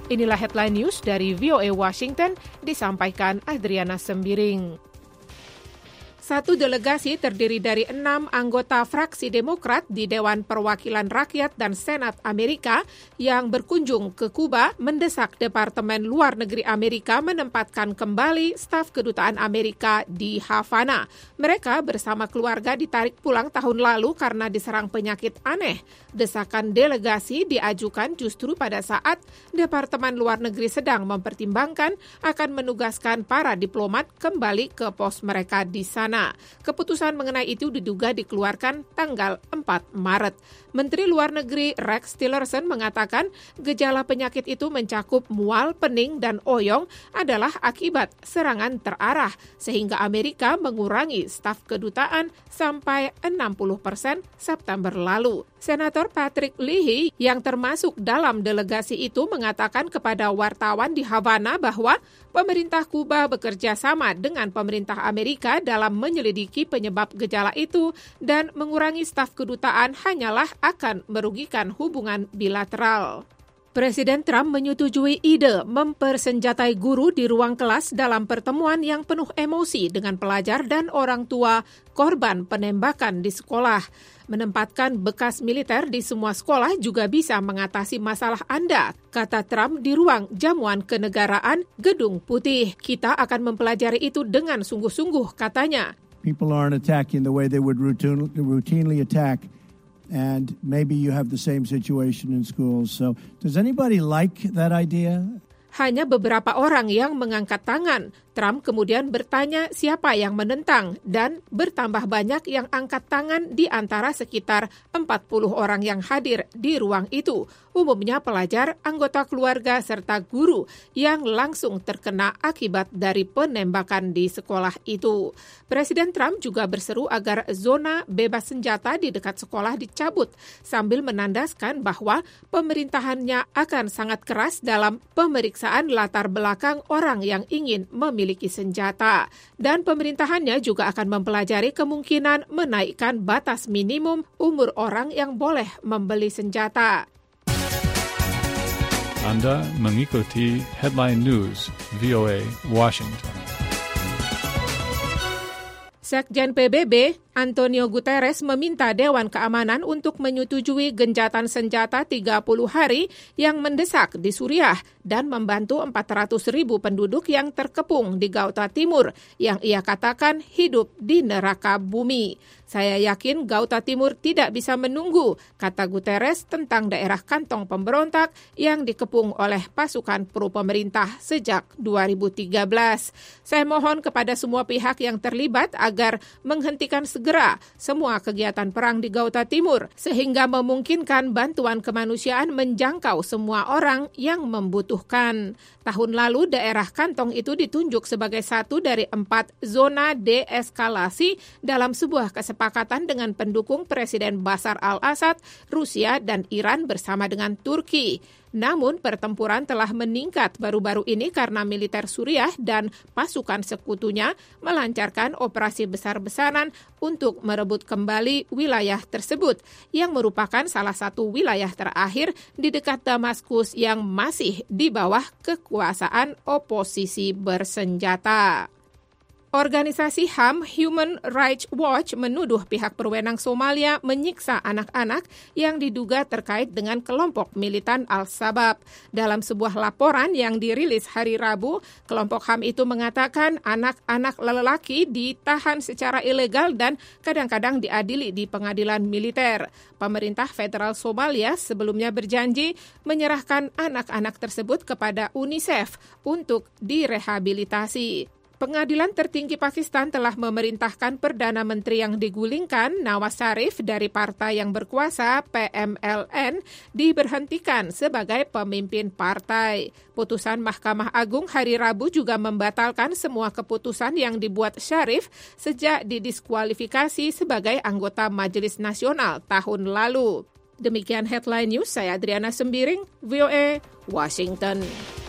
Inilah headline news dari VOA Washington, disampaikan Adriana Sembiring. Satu delegasi terdiri dari 6 anggota fraksi Demokrat di Dewan Perwakilan Rakyat dan Senat Amerika yang berkunjung ke Kuba mendesak Departemen Luar Negeri Amerika menempatkan kembali staf kedutaan Amerika di Havana. Mereka bersama keluarga ditarik pulang tahun lalu karena diserang penyakit aneh. Desakan delegasi diajukan justru pada saat Departemen Luar Negeri sedang mempertimbangkan akan menugaskan para diplomat kembali ke pos mereka di sana. Keputusan mengenai itu diduga dikeluarkan tanggal 4 Maret. Menteri Luar Negeri Rex Tillerson mengatakan gejala penyakit itu mencakup mual, pening, dan oyong adalah akibat serangan terarah, sehingga Amerika mengurangi staf kedutaan sampai 60% September lalu. Senator Patrick Leahy yang termasuk dalam delegasi itu mengatakan kepada wartawan di Havana bahwa pemerintah Kuba bekerja sama dengan pemerintah Amerika dalam menyelidiki penyebab gejala itu dan mengurangi staf kedutaan hanyalah akan merugikan hubungan bilateral. Presiden Trump menyetujui ide mempersenjatai guru di ruang kelas dalam pertemuan yang penuh emosi dengan pelajar dan orang tua korban penembakan di sekolah. Menempatkan bekas militer di semua sekolah juga bisa mengatasi masalah Anda, kata Trump di ruang jamuan kenegaraan Gedung Putih. Kita akan mempelajari itu dengan sungguh-sungguh, katanya. People aren't attacking the way they would routinely attack. And maybe you have the same situation in schools. So, does anybody like that idea? Hanya beberapa orang yang mengangkat tangan. Trump kemudian bertanya siapa yang menentang dan bertambah banyak yang angkat tangan di antara sekitar 40 orang yang hadir di ruang itu. Umumnya pelajar, anggota keluarga, serta guru yang langsung terkena akibat dari penembakan di sekolah itu. Presiden Trump juga berseru agar zona bebas senjata di dekat sekolah dicabut sambil menandaskan bahwa pemerintahannya akan sangat keras dalam pemeriksaan latar belakang orang yang ingin memiliki senjata. Dan pemerintahannya juga akan mempelajari kemungkinan menaikkan batas minimum umur orang yang boleh membeli senjata. Anda mengikuti Headline News VOA Washington. Sekjen PBB Antonio Guterres meminta Dewan Keamanan untuk menyetujui gencatan senjata 30 hari yang mendesak di Suriah dan membantu 400.000 penduduk yang terkepung di Ghouta Timur yang ia katakan hidup di neraka bumi. Saya yakin Ghouta Timur tidak bisa menunggu, kata Guterres tentang daerah kantong pemberontak yang dikepung oleh pasukan pro pemerintah sejak 2013. Saya mohon kepada semua pihak yang terlibat agar menghentikan segera semua kegiatan perang di Ghouta Timur sehingga memungkinkan bantuan kemanusiaan menjangkau semua orang yang membutuhkan. Tahun lalu daerah kantong itu ditunjuk sebagai satu dari 4 zona deeskalasi dalam sebuah kesepakatan dengan pendukung Presiden Bashar al-Assad, Rusia, dan Iran bersama dengan Turki. Namun pertempuran telah meningkat baru-baru ini karena militer Suriah dan pasukan sekutunya melancarkan operasi besar-besaran untuk merebut kembali wilayah tersebut yang merupakan salah satu wilayah terakhir di dekat Damaskus yang masih di bawah kekuasaan oposisi bersenjata. Organisasi HAM Human Rights Watch menuduh pihak berwenang Somalia menyiksa anak-anak yang diduga terkait dengan kelompok militan Al-Shabaab. Dalam sebuah laporan yang dirilis hari Rabu, kelompok HAM itu mengatakan anak-anak lelaki ditahan secara ilegal dan kadang-kadang diadili di pengadilan militer. Pemerintah federal Somalia sebelumnya berjanji menyerahkan anak-anak tersebut kepada UNICEF untuk direhabilitasi. Pengadilan tertinggi Pakistan telah memerintahkan Perdana Menteri yang digulingkan, Nawaz Sharif, dari partai yang berkuasa PMLN diberhentikan sebagai pemimpin partai. Putusan Mahkamah Agung hari Rabu juga membatalkan semua keputusan yang dibuat Sharif sejak didiskualifikasi sebagai anggota Majelis Nasional tahun lalu. Demikian Headline News, saya Adriana Sembiring, VOA, Washington.